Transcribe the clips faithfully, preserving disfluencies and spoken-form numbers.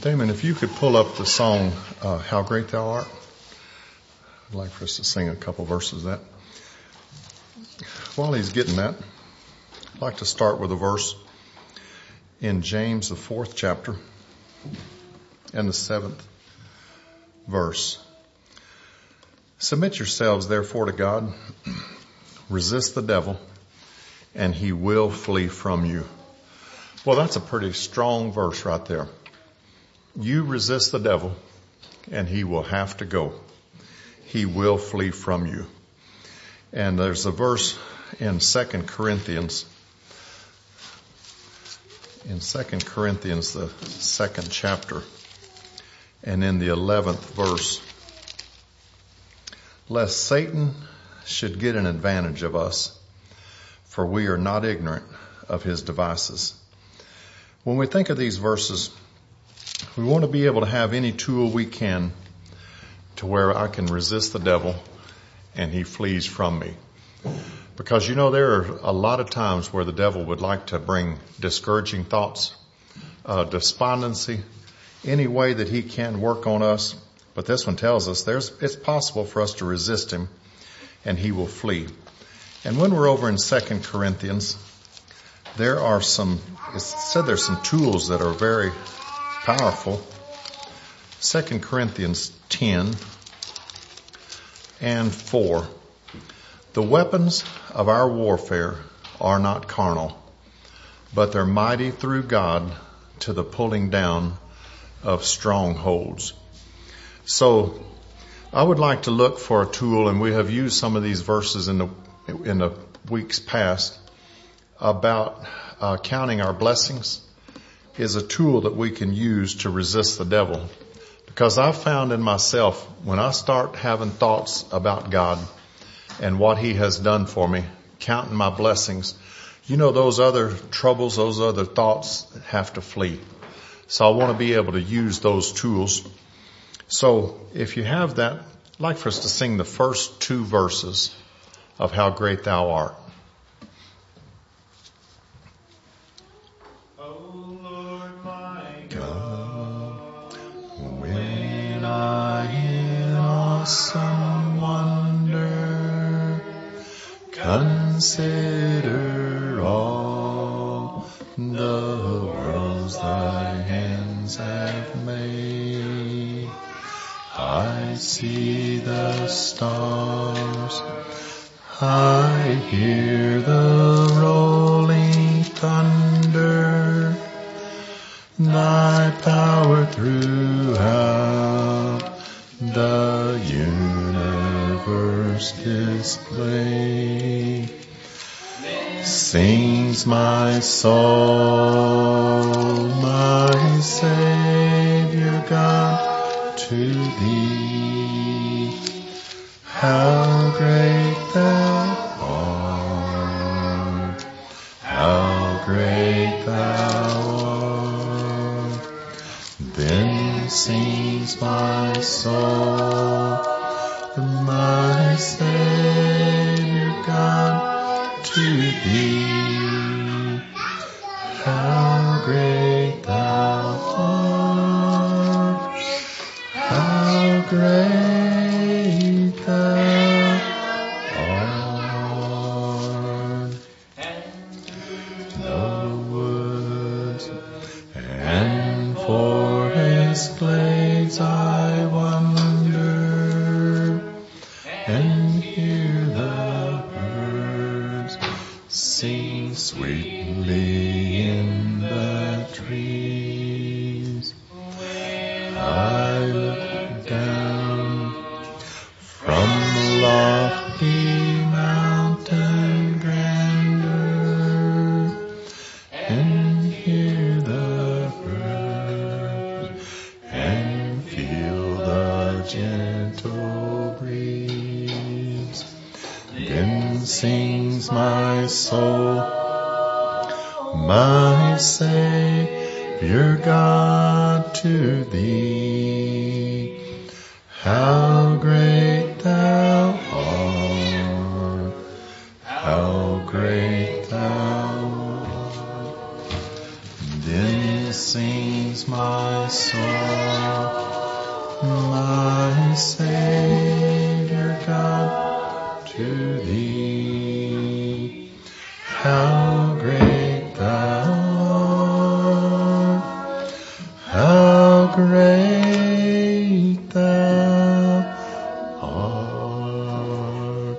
Damon, if you could pull up the song, uh, How Great Thou Art. I'd like for us to sing a couple verses of that. While he's getting that, I'd like to start with a verse in James, the fourth chapter, and the seventh verse. Submit yourselves, therefore, to God. Resist the devil, and he will flee from you. Well, that's a pretty strong verse right there. You resist the devil, and he will have to go. He will flee from you. And there's a verse in Second Corinthians, in Second Corinthians, the second chapter, and in the eleventh verse, lest Satan should get an advantage of us, for we are not ignorant of his devices. When we think of these verses, we want to be able to have any tool we can to where I can resist the devil and he flees from me. Because, you know, there are a lot of times where the devil would like to bring discouraging thoughts, uh, despondency, any way that he can work on us. But this one tells us there's, it's possible for us to resist him and he will flee. And when we're over in Second Corinthians, there are some, it said there's some tools that are very powerful. Second Corinthians ten and four. The weapons of our warfare are not carnal, but they're mighty through God to the pulling down of strongholds. So I would like to look for a tool, and we have used some of these verses in the in the weeks past about uh, counting our blessings is a tool that we can use to resist the devil. Because I've found in myself, when I start having thoughts about God and what he has done for me, counting my blessings, you know, those other troubles, those other thoughts have to flee. So I want to be able to use those tools. So if you have that, I'd like for us to sing the first two verses of How Great Thou Art. Awesome wonder, consider all the worlds thy hands have made. I see the stars, I hear the rolling thunder, thy power throughout the universe display. Sings my soul, my Savior God, to thee. How great thou art, how great thou art. Then sings my soul, my Savior God, to thee. How great thou art, how great thou art. The woods and forest glades I wander, and hear the birds sing sweetly in the trees. I look down from lofty mountain grandeur, and hear the birds, and feel the gentle breeze. Then sings my soul, my Savior God, to thee. How great thou art, how great thou art. Then sing sings my soul, my Savior God, to thee. How great thou art, how great thou art.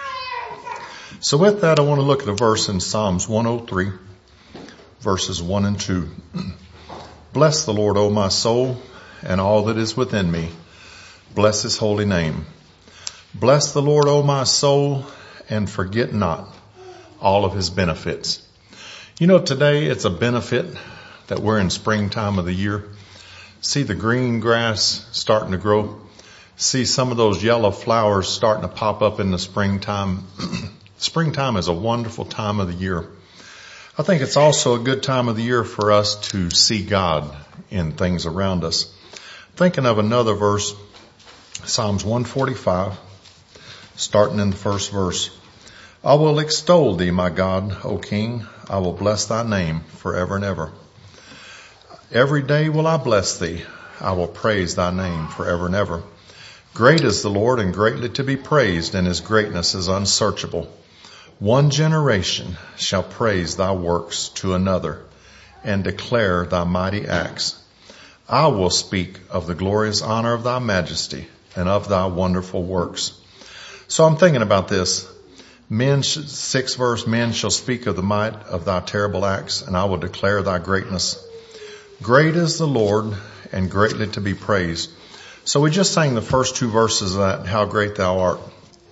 So with that, I want to look at a verse in Psalms one oh three, verses one and two. Bless the Lord, O my soul, and all that is within me. Bless his holy name. Bless the Lord, O my soul, and forget not all of his benefits. You know, today it's a benefit that we're in springtime of the year. See the green grass starting to grow. See some of those yellow flowers starting to pop up in the springtime. Springtime is a wonderful time of the year. I think it's also a good time of the year for us to see God in things around us. Thinking of another verse, Psalms one forty-five, starting in the first verse. I will extol thee, my God, O King. I will bless thy name forever and ever. Every day will I bless thee. I will praise thy name forever and ever. Great is the Lord and greatly to be praised, and his greatness is unsearchable. One generation shall praise thy works to another and declare thy mighty acts. I will speak of the glorious honor of thy majesty and of thy wonderful works. So I'm thinking about this. Men, sixth verse, men shall speak of the might of thy terrible acts, and I will declare thy greatness. Great is the Lord and greatly to be praised. So we just sang the first two verses of that, how great thou art.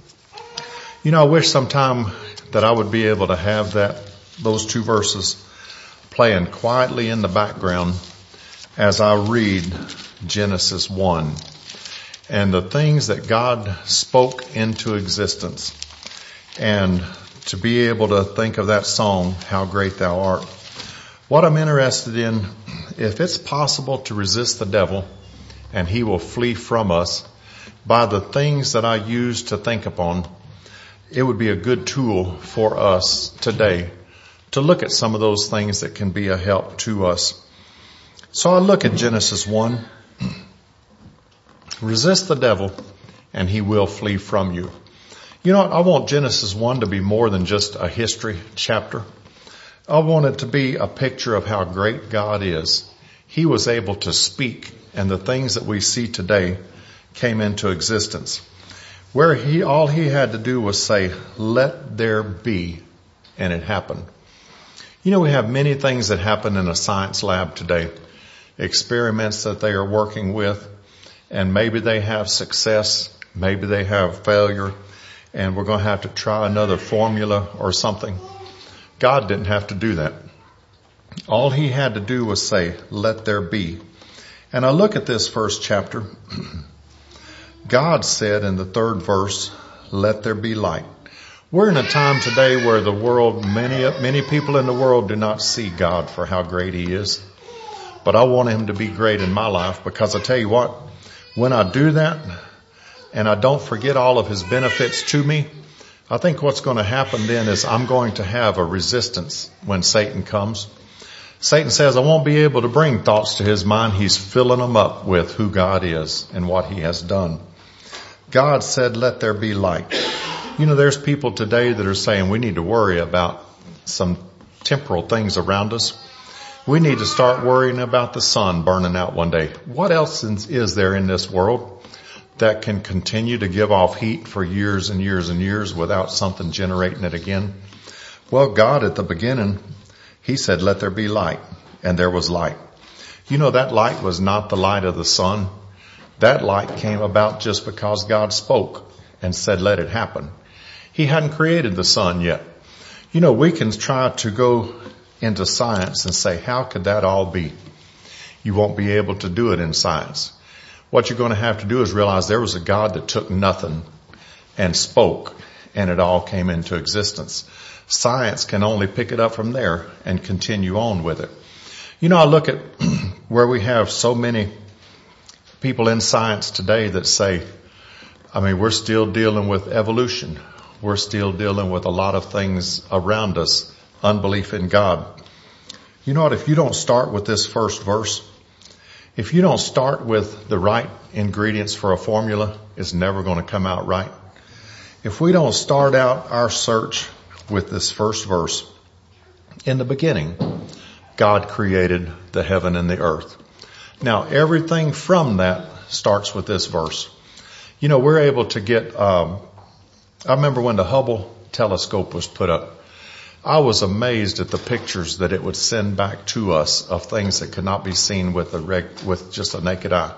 You know, I wish sometime that I would be able to have that, those two verses playing quietly in the background as I read Genesis one and the things that God spoke into existence. And to be able to think of that song, How Great Thou Art. What I'm interested in, if it's possible to resist the devil and he will flee from us by the things that I use to think upon, it would be a good tool for us today to look at some of those things that can be a help to us. So I look at Genesis one. Resist the devil and he will flee from you. You know what? I want Genesis one to be more than just a history chapter. I want it to be a picture of how great God is. He was able to speak, and the things that we see today came into existence. Where he, all he had to do was say, let there be, and it happened. You know, we have many things that happen in a science lab today. Experiments that they are working with, and maybe they have success, maybe they have failure, and we're going to have to try another formula or something. God didn't have to do that. All he had to do was say, let there be. And I look at this first chapter. God said in the third verse, let there be light. We're in a time today where the world, many, many people in the world do not see God for how great he is. But I want him to be great in my life, because I tell you what, when I do that and I don't forget all of his benefits to me, I think what's going to happen then is I'm going to have a resistance when Satan comes. Satan says, I won't be able to bring thoughts to his mind. He's filling them up with who God is and what he has done. God said, let there be light. You know, there's people today that are saying we need to worry about some temporal things around us. We need to start worrying about the sun burning out one day. What else is there in this world that can continue to give off heat for years and years and years without something generating it again? Well, God at the beginning, he said, let there be light. And there was light. You know, that light was not the light of the sun. That light came about just because God spoke and said, let it happen. He hadn't created the sun yet. You know, we can try to go into science and say, how could that all be? You won't be able to do it in science. What you're going to have to do is realize there was a God that took nothing and spoke, and it all came into existence. Science can only pick it up from there and continue on with it. You know, I look at where we have so many people in science today that say, I mean, we're still dealing with evolution. We're still dealing with a lot of things around us, unbelief in God. You know what? If you don't start with this first verse, If you don't start with the right ingredients for a formula, it's never going to come out right. If we don't start out our search with this first verse, in the beginning, God created the heaven and the earth. Now, everything from that starts with this verse. You know, we're able to get, um, I remember when the Hubble telescope was put up, I was amazed at the pictures that it would send back to us of things that could not be seen with a reg, with just a naked eye.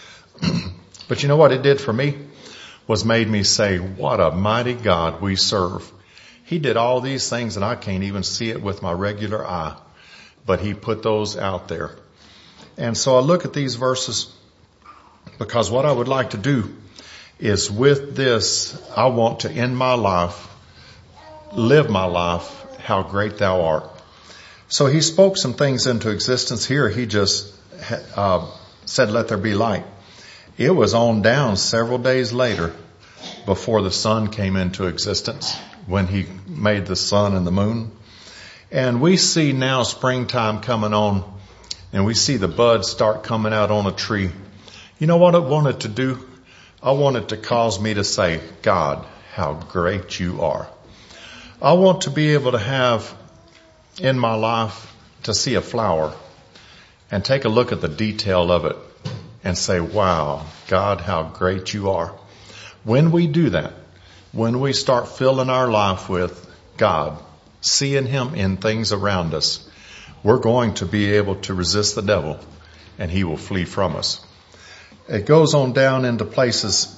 But you know what it did for me? Was made me say, what a mighty God we serve. He did all these things and I can't even see it with my regular eye, but he put those out there. And so I look at these verses because what I would like to do is with this, I want to end my life, live my life, how great thou art. So he spoke some things into existence here. He just uh, said, let there be light. It was on down several days later before the sun came into existence, when he made the sun and the moon. And we see now springtime coming on, and we see the buds start coming out on a tree. You know what I wanted to do? I wanted to cause me to say, God, how great you are. I want to be able to have in my life to see a flower and take a look at the detail of it and say, wow, God, how great you are. When we do that, when we start filling our life with God, seeing him in things around us, we're going to be able to resist the devil and he will flee from us. It goes on down into places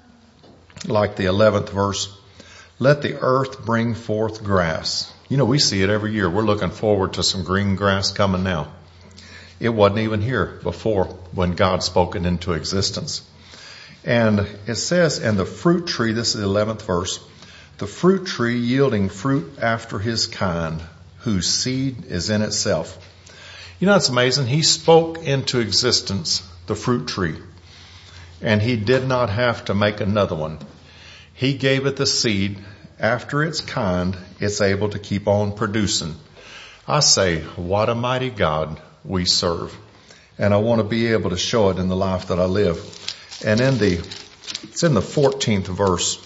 like the eleventh verse. Let the earth bring forth grass. You know, we see it every year. We're looking forward to some green grass coming now. It wasn't even here before when God spoke it into existence. And it says, and the fruit tree, this is the eleventh verse, the fruit tree yielding fruit after his kind, whose seed is in itself. You know, it's amazing. He spoke into existence the fruit tree, and he did not have to make another one. He gave it the seed. After its kind, it's able to keep on producing. I say, what a mighty God we serve. And I want to be able to show it in the life that I live. And in the, it's in the fourteenth verse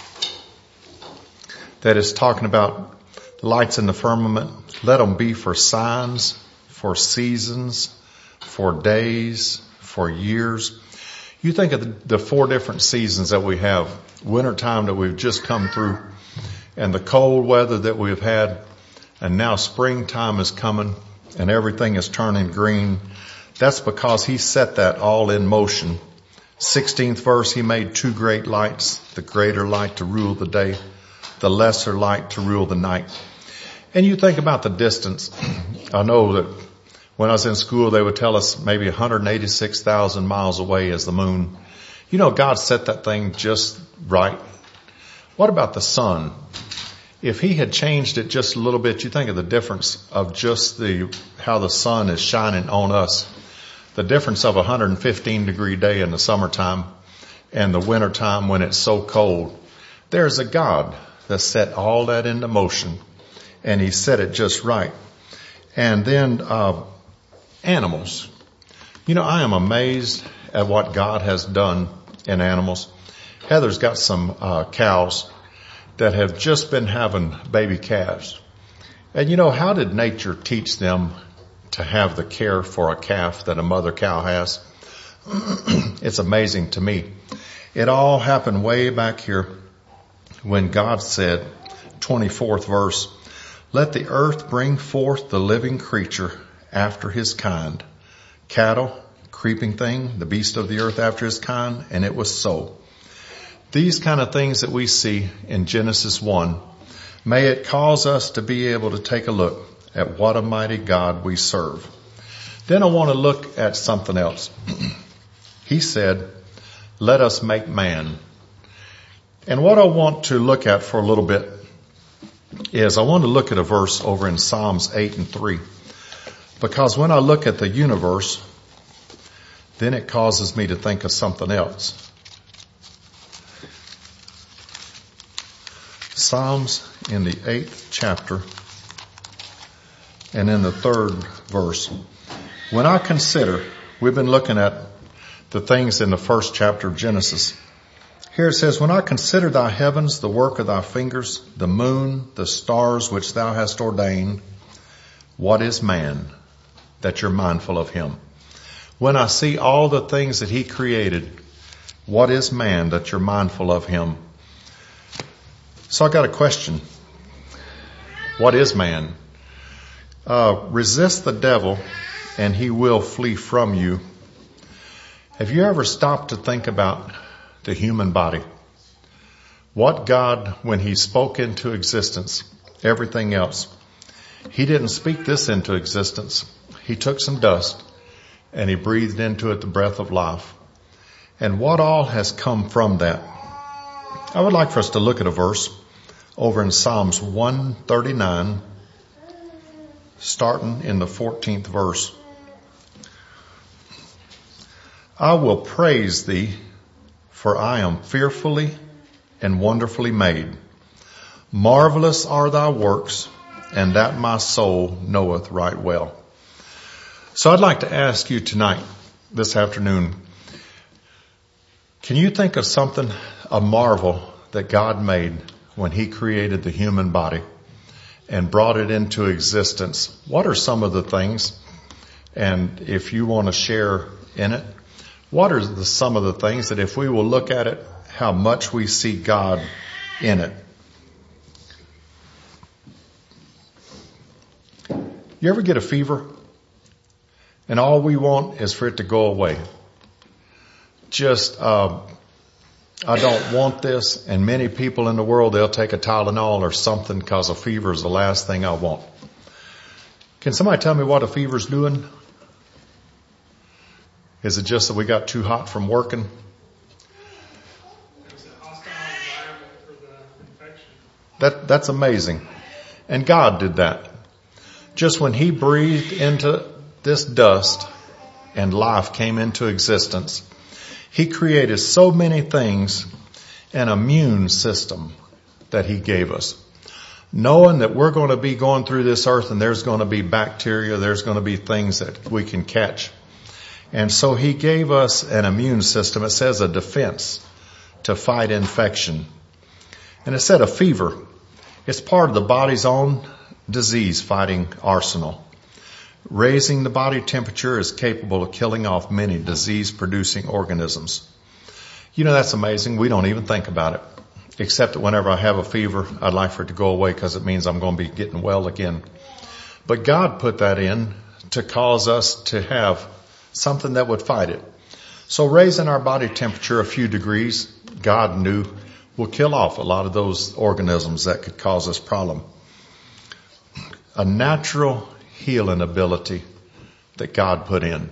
that is talking about lights in the firmament. Let them be for signs, for seasons, for days, for years. You think of the, the four different seasons that we have. Wintertime that we've just come through, and the cold weather that we've had, and now springtime is coming and everything is turning green. That's because he set that all in motion. sixteenth verse, he made two great lights, the greater light to rule the day, the lesser light to rule the night. And you think about the distance. I know that when I was in school, they would tell us maybe one hundred eighty-six thousand miles away is the moon. You know, God set that thing just right. What about the sun? If he had changed it just a little bit, you think of the difference of just the, how the sun is shining on us. The difference of a one hundred fifteen degree day in the summertime and the wintertime when it's so cold. There's a God that set all that into motion, and he set it just right. And then, uh, animals. You know, I am amazed at what God has done in animals. Heather's got some uh, cows that have just been having baby calves. And you know, how did nature teach them to have the care for a calf that a mother cow has? It's amazing to me. It all happened way back here when God said, twenty-fourth verse, let the earth bring forth the living creature after his kind, cattle, creeping thing, the beast of the earth after his kind, and it was so. These kind of things that we see in Genesis one, may it cause us to be able to take a look at what a mighty God we serve. Then I want to look at something else. He said, let us make man. And what I want to look at for a little bit is I want to look at a verse over in Psalms eight and three. Because when I look at the universe, then it causes me to think of something else. Psalms in the eighth chapter and in the third verse. When I consider, we've been looking at the things in the first chapter of Genesis. Here it says, when I consider thy heavens, the work of thy fingers, the moon, the stars which thou hast ordained, what is man that you're mindful of him? When I see all the things that he created, what is man that you're mindful of him? So I got a question. What is man? Uh, resist the devil and he will flee from you. Have you ever stopped to think about the human body? What God, when he spoke into existence, everything else, he didn't speak this into existence. He took some dust and he breathed into it the breath of life. And what all has come from that? I would like for us to look at a verse over in Psalms one thirty-nine, starting in the fourteenth verse. I will praise thee, for I am fearfully and wonderfully made. Marvelous are thy works, and that my soul knoweth right well. So I'd like to ask you tonight, this afternoon, can you think of something, a marvel that God made when he created the human body and brought it into existence? What are some of the things? And if you want to share in it, what are the, some of the things that if we will look at it, how much we see God in it? You ever get a fever and all we want is for it to go away? Just, uh, I don't want this. And many people in the world, they'll take a Tylenol or something because a fever is the last thing I want. Can somebody tell me what a fever's doing? Is it just that we got too hot from working? It's a hostile environment for the infection. That, that's amazing. And God did that. Just when he breathed into this dust and life came into existence, he created so many things, an immune system that he gave us. Knowing that we're going to be going through this earth and there's going to be bacteria, there's going to be things that we can catch. And so he gave us an immune system. It says a defense to fight infection. And it said a fever. It's part of the body's own disease fighting arsenal. Raising the body temperature is capable of killing off many disease-producing organisms. You know, that's amazing. We don't even think about it. Except that whenever I have a fever, I'd like for it to go away because it means I'm going to be getting well again. But God put that in to cause us to have something that would fight it. So raising our body temperature a few degrees, God knew, will kill off a lot of those organisms that could cause us problem. A natural healing ability that God put in.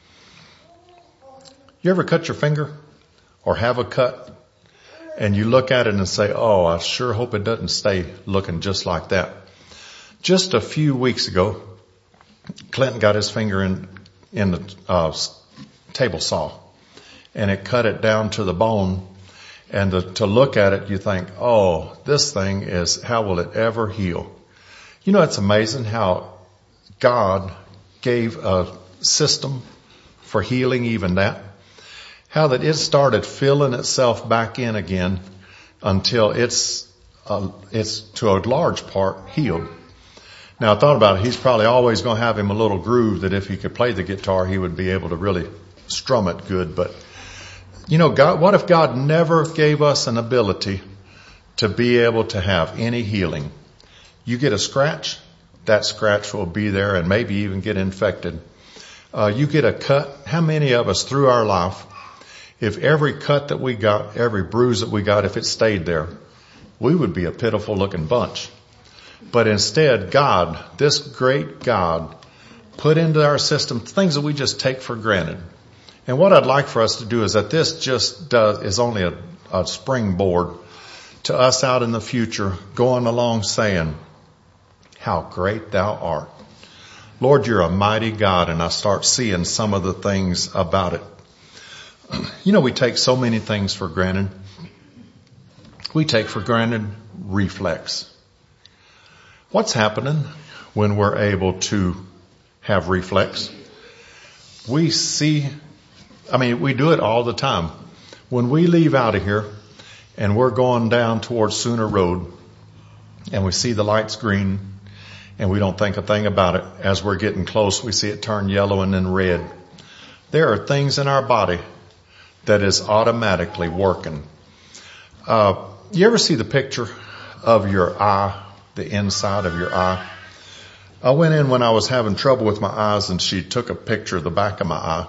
You ever cut your finger or have a cut and you look at it and say, oh, I sure hope it doesn't stay looking just like that. Just a few weeks ago, Clinton got his finger in, in the uh, table saw and it cut it down to the bone. And to, to look at it, you think, oh, this thing is, how will it ever heal? You know, it's amazing how God gave a system for healing even that. How that it started filling itself back in again until it's, uh, it's to a large part healed. Now I thought about it, he's probably always going to have him a little groove that if he could play the guitar, he would be able to really strum it good. But, you know, God, what if God never gave us an ability to be able to have any healing? You get a scratch, that scratch will be there and maybe even get infected. Uh, you get a cut. How many of us through our life, if every cut that we got, every bruise that we got, if it stayed there, we would be a pitiful looking bunch. But instead, God, this great God, put into our system things that we just take for granted. And what I'd like for us to do is that this just does, is only a, a springboard to us out in the future going along saying, how great thou art. Lord, you're a mighty God, and I start seeing some of the things about it. You know, we take so many things for granted. We take for granted reflex. What's happening when we're able to have reflex? We see I mean, we do it all the time. When we leave out of here and we're going down towards Sooner Road and we see the lights green and we don't think a thing about it, as we're getting close, we see it turn yellow and then red. There are things in our body that is automatically working. Uh, you ever see the picture of your eye, the inside of your eye? I went in when I was having trouble with my eyes, and she took a picture of the back of my eye.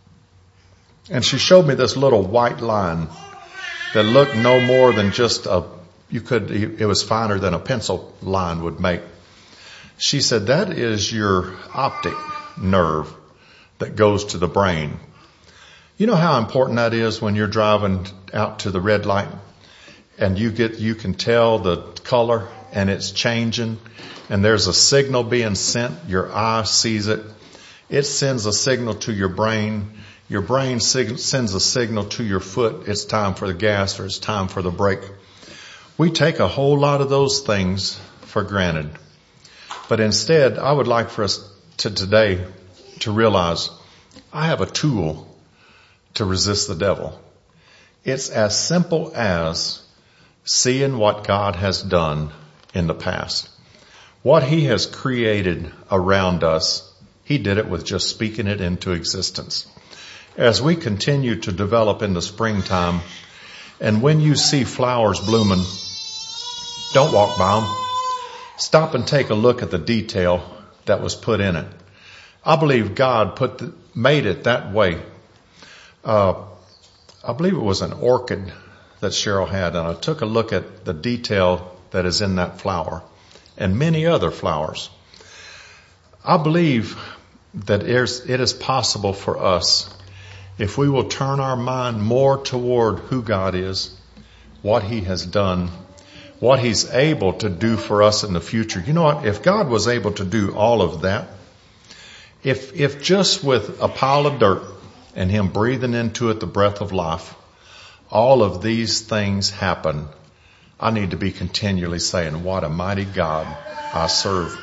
And she showed me this little white line that looked no more than just a, you could, it was finer than a pencil line would make. She said, that is your optic nerve that goes to the brain. You know how important that is when you're driving out to the red light and you get, you can tell the color and it's changing and there's a signal being sent. Your eye sees it. It sends a signal to your brain. Your brain sig- sends a signal to your foot. It's time for the gas or it's time for the brake. We take a whole lot of those things for granted. But instead, I would like for us to today to realize I have a tool to resist the devil. It's as simple as seeing what God has done in the past. What he has created around us, he did it with just speaking it into existence. As we continue to develop in the springtime, and when you see flowers blooming, don't walk by them. Stop and take a look at the detail that was put in it. I believe God put the, made it that way. Uh, I believe it was an orchid that Cheryl had, and I took a look at the detail that is in that flower and many other flowers. I believe that it is possible for us, if we will turn our mind more toward who God is, what he has done, what he's able to do for us in the future. You know what? If God was able to do all of that, if, if just with a pile of dirt and him breathing into it the breath of life, all of these things happen, I need to be continually saying, what a mighty God I serve.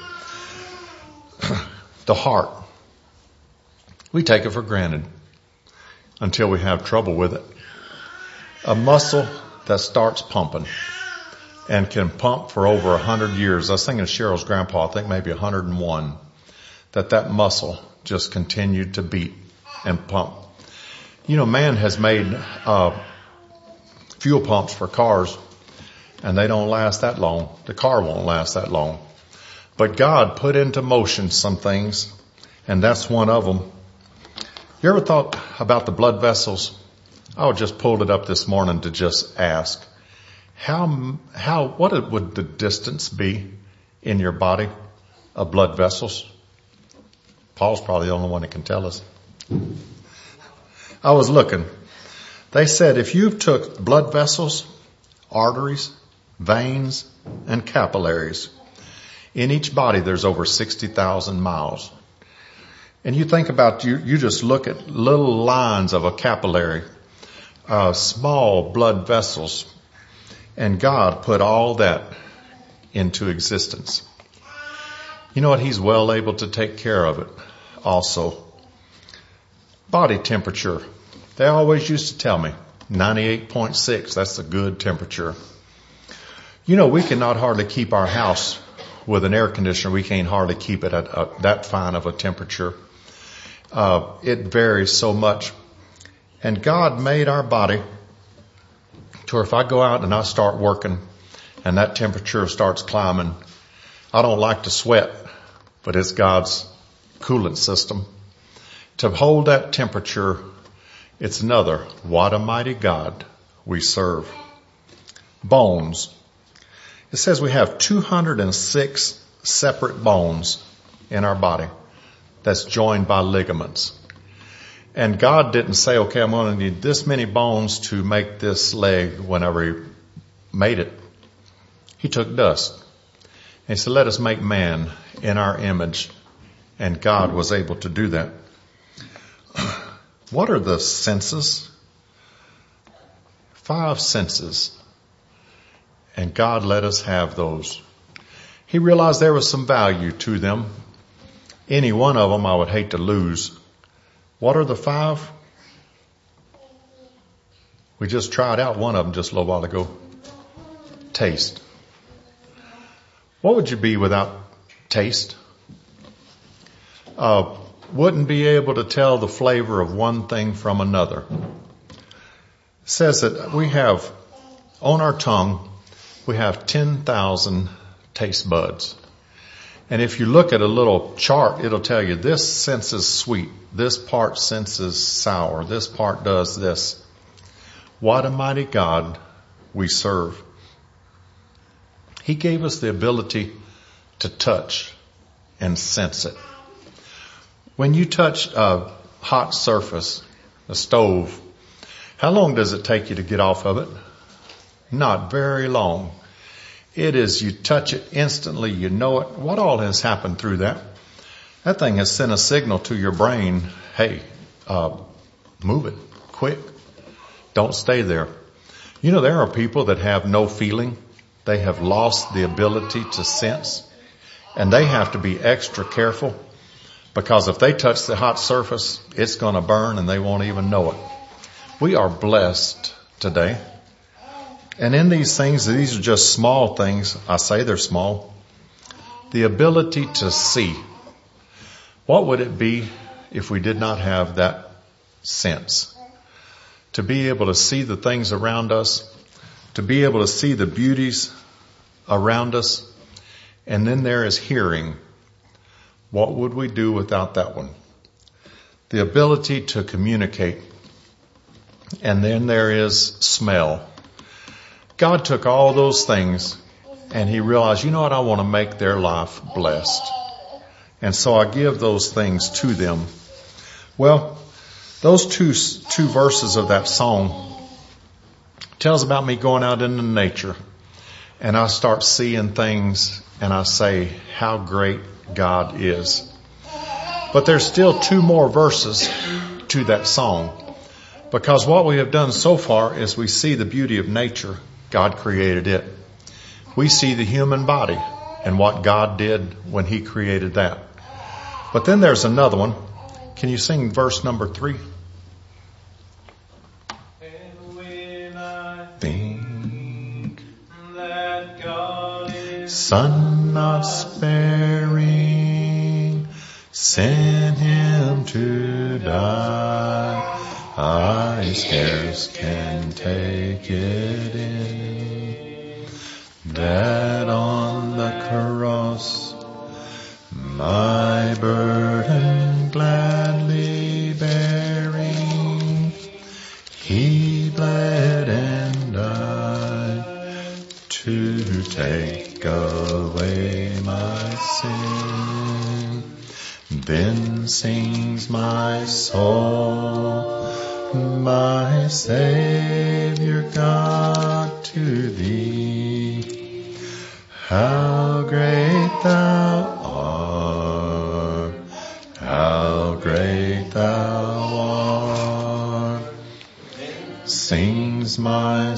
The heart. We take it for granted until we have trouble with it. A muscle that starts pumping and can pump for over a hundred years. I was thinking of Cheryl's grandpa, I think maybe a hundred and one, that that muscle just continued to beat and pump. You know, man has made uh fuel pumps for cars, and they don't last that long. The car won't last that long. But God put into motion some things, and that's one of them. You ever thought about the blood vessels? I just pulled it up this morning to just ask, how, how, what would the distance be in your body of blood vessels? Paul's probably the only one that can tell us. I was looking. They said if you took blood vessels, arteries, veins, and capillaries, in each body there's over sixty thousand miles. And you think about, you, you just look at little lines of a capillary, uh, small blood vessels, and God put all that into existence. You know what? He's well able to take care of it also. Body temperature. They always used to tell me ninety-eight point six, that's a good temperature. You know, we cannot hardly keep our house with an air conditioner. We can't hardly keep it at a, that fine of a temperature. Uh, it varies so much. And God made our body to where if I go out and I start working and that temperature starts climbing, I don't like to sweat, but it's God's coolant system. To hold that temperature, it's another, what a mighty God we serve. Bones. It says we have two hundred six separate bones in our body that's joined by ligaments. And God didn't say, okay, I'm going to need this many bones to make this leg whenever he made it. He took dust. And he said, let us make man in our image. And God was able to do that. What are the senses? Five senses. And God let us have those. He realized there was some value to them. Any one of them I would hate to lose. What are the five? We just tried out one of them just a little while ago. Taste. What would you be without taste? Uh, wouldn't be able to tell the flavor of one thing from another. It says that we have, on our tongue, we have ten thousand taste buds. And if you look at a little chart, it'll tell you this senses sweet, this part senses sour, this part does this. What a mighty God we serve. He gave us the ability to touch and sense it. When you touch a hot surface, a stove, how long does it take you to get off of it? Not very long. It is, you touch it instantly, you know it. What all has happened through that? That thing has sent a signal to your brain, hey, uh, move it, quick. Don't stay there. You know, there are people that have no feeling. They have lost the ability to sense. And they have to be extra careful, because if they touch the hot surface, it's going to burn and they won't even know it. We are blessed today. And in these things, these are just small things. I say they're small. The ability to see. What would it be if we did not have that sense? To be able to see the things around us, to be able to see the beauties around us. And then there is hearing. What would we do without that one? The ability to communicate. And then there is smell. God took all those things and he realized, you know what, I want to make their life blessed. And so I give those things to them. Well, those two, two verses of that song tells about me going out into nature, and I start seeing things and I say how great God is. But there's still two more verses to that song, because what we have done so far is we see the beauty of nature. God created it. We see the human body and what God did when he created that. But then there's another one. Can you sing verse number three? And when I Think that God is Son not sparing, sent him to die, I scarce can take it in, that on the cross my burden gladly bearing, he bled and died to take away my sin. Then sings my soul, my Savior God, to thee. How great thou art, how great thou art. Sings my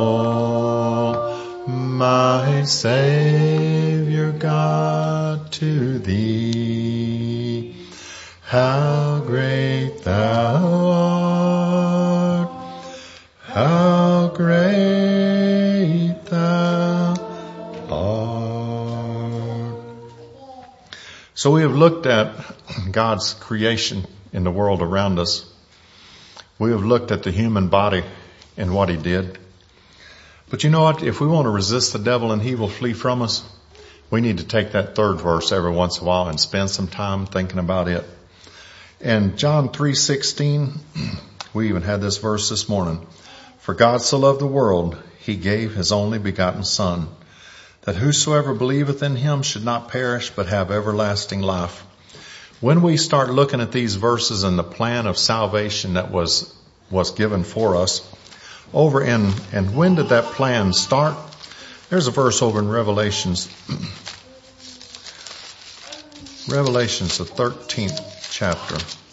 soul, my Savior God, to thee. How great thou art, how great thou art. So we have looked at God's creation in the world around us. We have looked at the human body and what he did. But you know what? If we want to resist the devil and he will flee from us, we need to take that third verse every once in a while and spend some time thinking about it. And John three sixteen, we even had this verse this morning. For God so loved the world, he gave his only begotten Son, that whosoever believeth in him should not perish, but have everlasting life. When we start looking at these verses and the plan of salvation that was, was given for us, over in, and when did that plan start? There's a verse over in Revelations, Revelations, the thirteenth chapter.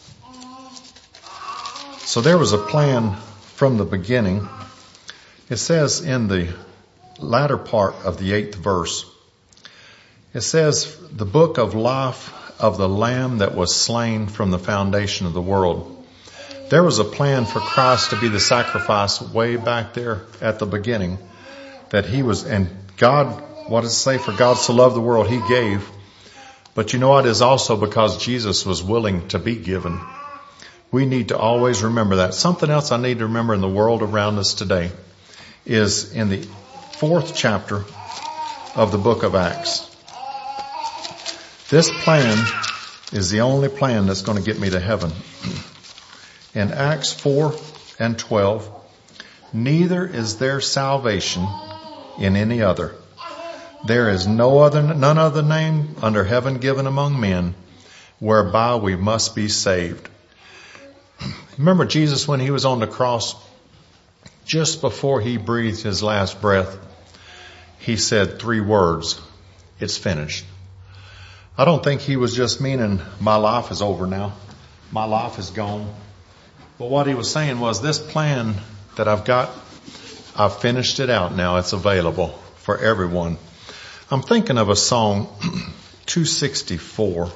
So there was a plan from the beginning. It says in the latter part of the eighth verse, it says, the book of life of the Lamb that was slain from the foundation of the world. There was a plan for Christ to be the sacrifice way back there at the beginning, that he was, and God, what does it say? For God so loved the world, he gave. But you know what? It is also because Jesus was willing to be given. We need to always remember that. Something else I need to remember in the world around us today is in the fourth chapter of the book of Acts. This plan is the only plan that's going to get me to heaven. In Acts four and twelve, neither is there salvation in any other. There is no other, none other name under heaven given among men whereby we must be saved. Remember Jesus when he was on the cross, just before he breathed his last breath, he said three words, it's finished. I don't think he was just meaning my life is over now. My life is gone. But what he was saying was this plan that I've got, I've finished it out now. It's available for everyone. I'm thinking of a song, two sixty-four.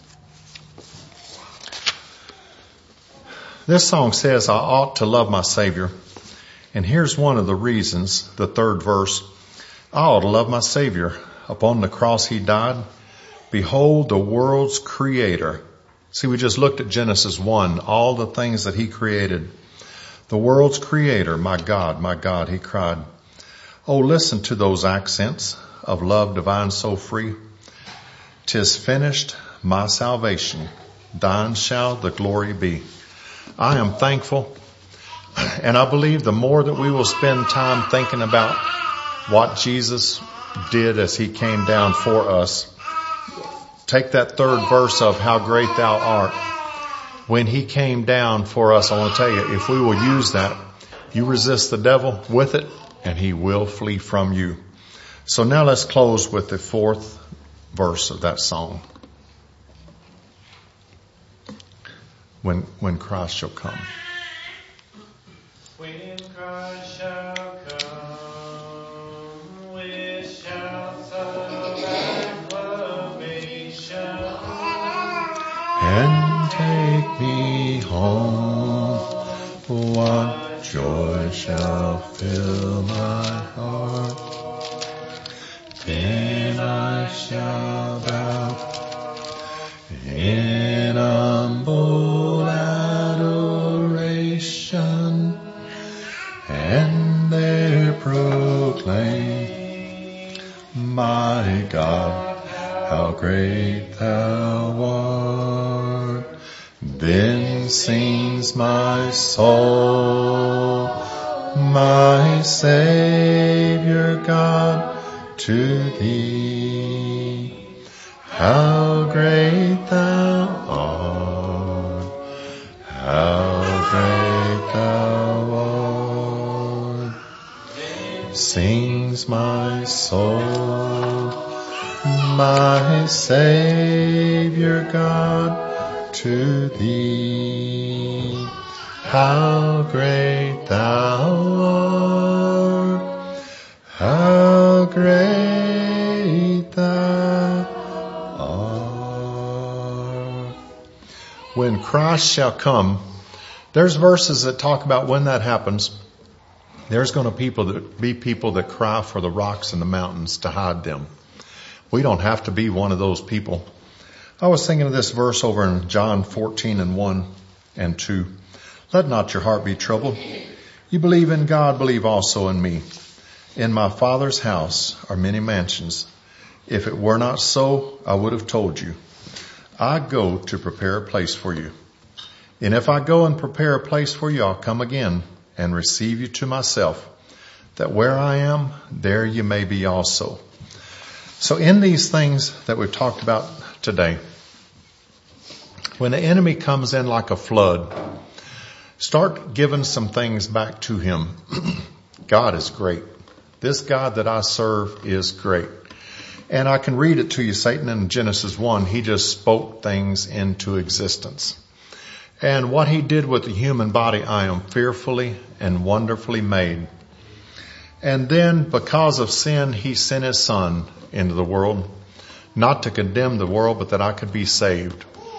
This song says, I ought to love my Savior. And here's one of the reasons, the third verse. I ought to love my Savior. Upon the cross he died. Behold the world's creator. See, we just looked at Genesis one, all the things that he created. The world's creator, my God, my God, he cried. Oh, listen to those accents of love divine so free. 'Tis finished, my salvation. Thine shall the glory be. I am thankful, and I believe the more that we will spend time thinking about what Jesus did as he came down for us. Take that third verse of how great thou art. When he came down for us, I want to tell you, if we will use that, you resist the devil with it and he will flee from you. So now let's close with the fourth verse of that song. When, when Christ shall come. When Christ shall come with shouts of acclamation, And take me home, what joy shall fill my heart. Then I shall bow in humble adoration, and there proclaim, my God, how great thou art. Then sings my soul, my Savior God, to thee. How great thou art, how great thou art. Sings my soul, my Savior God, to thee. How great thou art, how great thou art. When Christ shall come, there's verses that talk about when that happens. There's going to people that be people that cry for the rocks and the mountains to hide them. We don't have to be one of those people. I was thinking of this verse over in John fourteen and one and two. Let not your heart be troubled. You believe in God, believe also in me. In my Father's house are many mansions. If it were not so, I would have told you. I go to prepare a place for you. And if I go and prepare a place for you, I'll come again and receive you to myself, that where I am, there you may be also. So in these things that we've talked about today, when the enemy comes in like a flood, start giving some things back to him. God is great. This God that I serve is great. And I can read it to you. Satan in Genesis one, he just spoke things into existence. And what he did with the human body, I am fearfully and wonderfully made. And then because of sin, he sent his son into the world, not to condemn the world, but that I could be saved.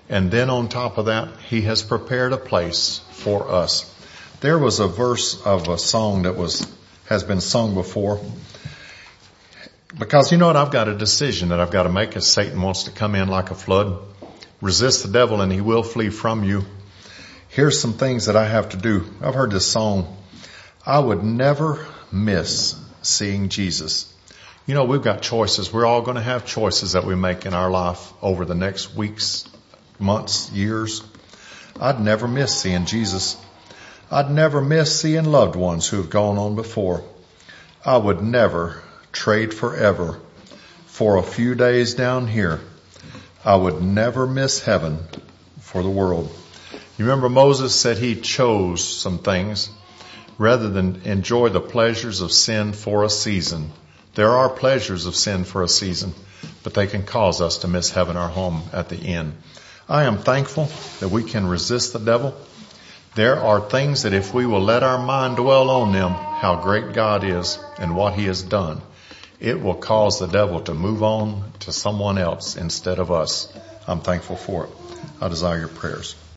And then on top of that, he has prepared a place for us. There was a verse of a song that was, has been sung before. Because you know what? I've got a decision that I've got to make as Satan wants to come in like a flood. Resist the devil and he will flee from you. Here's some things that I have to do. I've heard this song. I would never miss seeing Jesus. You know, we've got choices. We're all going to have choices that we make in our life over the next weeks, months, years. I'd never miss seeing Jesus. I'd never miss seeing loved ones who have gone on before. I would never trade forever for a few days down here. I would never miss heaven for the world. You remember Moses said he chose some things rather than enjoy the pleasures of sin for a season. There are pleasures of sin for a season, but they can cause us to miss heaven, our home, at the end. I am thankful that we can resist the devil. There are things that if we will let our mind dwell on them, how great God is and what he has done, it will cause the devil to move on to someone else instead of us. I'm thankful for it. I desire your prayers.